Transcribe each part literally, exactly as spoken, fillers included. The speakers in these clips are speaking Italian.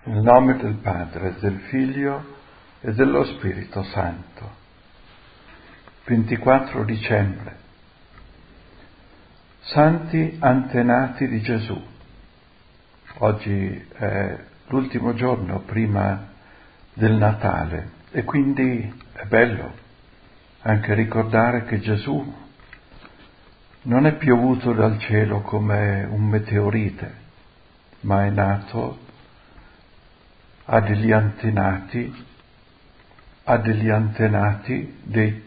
Nel nome del Padre, del Figlio e dello Spirito Santo. ventiquattro dicembre. Santi antenati di Gesù. Oggi è l'ultimo giorno prima del Natale e quindi è bello anche ricordare che Gesù non è piovuto dal cielo come un meteorite, ma è nato, ha degli antenati, ha degli antenati, dei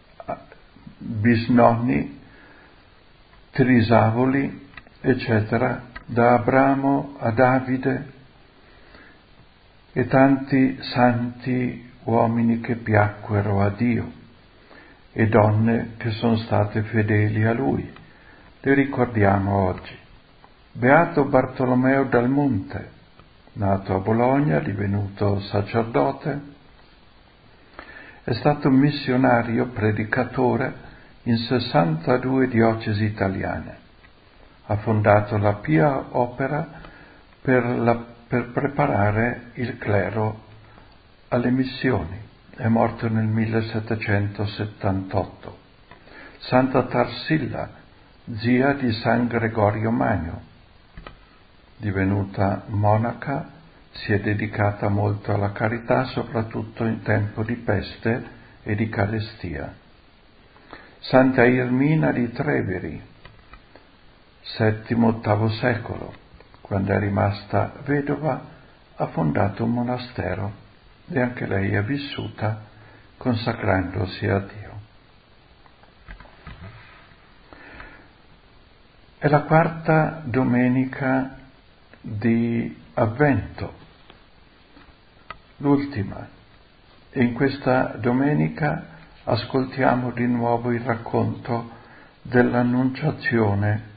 bisnonni, trisavoli, eccetera, da Abramo a Davide e tanti santi uomini che piacquero a Dio e donne che sono state fedeli a Lui. Le ricordiamo oggi. Beato Bartolomeo dal Monte, nato a Bologna, divenuto sacerdote, è stato missionario predicatore in sessantadue diocesi italiane. Ha fondato la Pia Opera per, la, per preparare il clero alle missioni. È morto nel millesettecentosettantotto. Santa Tarsilla, zia di San Gregorio Magno, divenuta monaca, si è dedicata molto alla carità, soprattutto in tempo di peste e di carestia. Santa Irmina di Treveri, settimo ottavo secolo, quando è rimasta vedova, ha fondato un monastero e anche lei è vissuta consacrandosi a Dio. È la quarta domenica di Avvento, l'ultima, e in questa domenica ascoltiamo di nuovo il racconto dell'Annunciazione,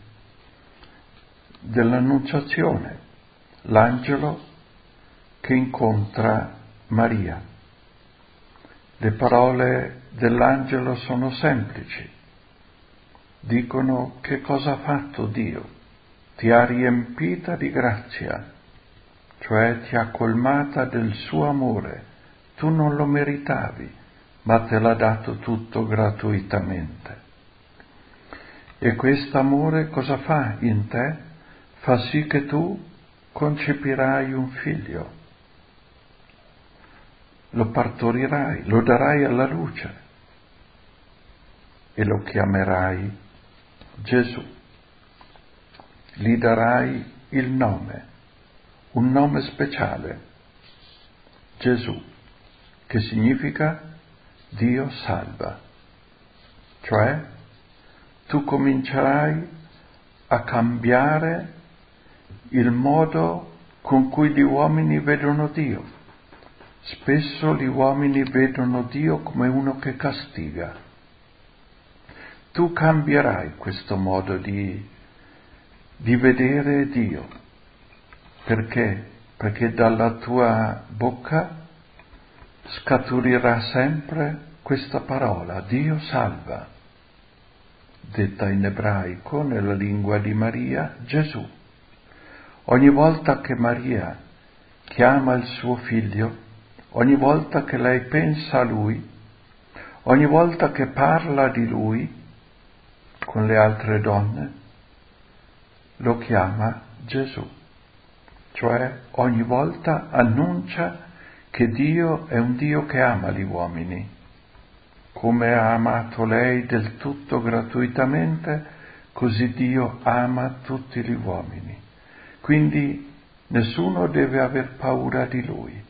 dell'Annunciazione, l'angelo che incontra Maria. Le parole dell'angelo sono semplici, dicono che cosa ha fatto Dio. Ti ha riempita di grazia, cioè ti ha colmata del suo amore. Tu non lo meritavi, ma te l'ha dato tutto gratuitamente. E quest'amore cosa fa in te? Fa sì che tu concepirai un figlio, lo partorirai, lo darai alla luce e lo chiamerai Gesù. Gli darai il nome, un nome speciale, Gesù, che significa Dio salva. Cioè, tu comincerai a cambiare il modo con cui gli uomini vedono Dio. Spesso gli uomini vedono Dio come uno che castiga. Tu cambierai questo modo di di vedere Dio. Perché? Perché dalla tua bocca scaturirà sempre questa parola, Dio salva, detta in ebraico, nella lingua di Maria, Gesù. Ogni volta che Maria chiama il suo figlio, ogni volta che lei pensa a lui, ogni volta che parla di lui con le altre donne, lo chiama Gesù, cioè ogni volta annuncia che Dio è un Dio che ama gli uomini. Come ha amato lei del tutto gratuitamente, così Dio ama tutti gli uomini. Quindi nessuno deve aver paura di Lui.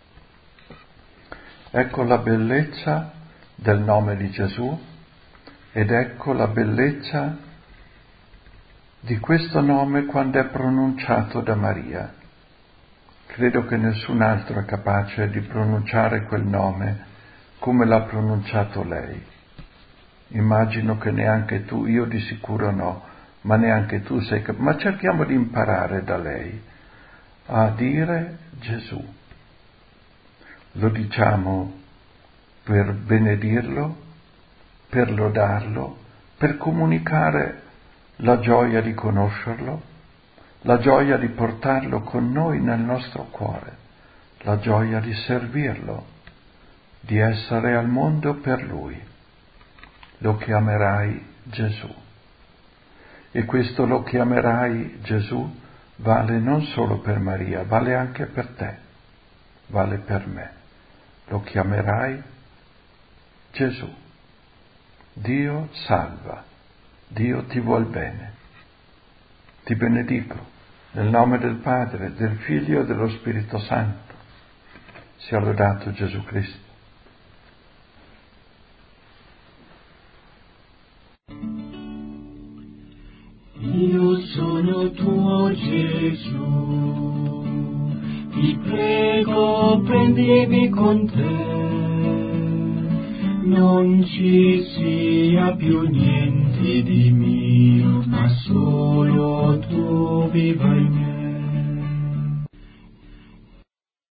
Ecco la bellezza del nome di Gesù ed ecco la bellezza di questo nome quando è pronunciato da Maria. Credo che nessun altro è capace di pronunciare quel nome come l'ha pronunciato lei. Immagino che neanche tu, io di sicuro no, ma neanche tu sei capace. Ma cerchiamo di imparare da lei a dire Gesù. Lo diciamo per benedirlo, per lodarlo, per comunicare la gioia di conoscerlo, la gioia di portarlo con noi nel nostro cuore, la gioia di servirlo, di essere al mondo per lui. Lo chiamerai Gesù. E questo lo chiamerai Gesù vale non solo per Maria, vale anche per te, vale per me. Lo chiamerai Gesù. Dio salva, Dio ti vuol bene. Ti benedico nel nome del Padre, del Figlio e dello Spirito Santo. Sia lodato Gesù Cristo. Io sono tuo Gesù, ti prego prendimi con te, non ci sia più niente di mio, ma solo tu viva in me.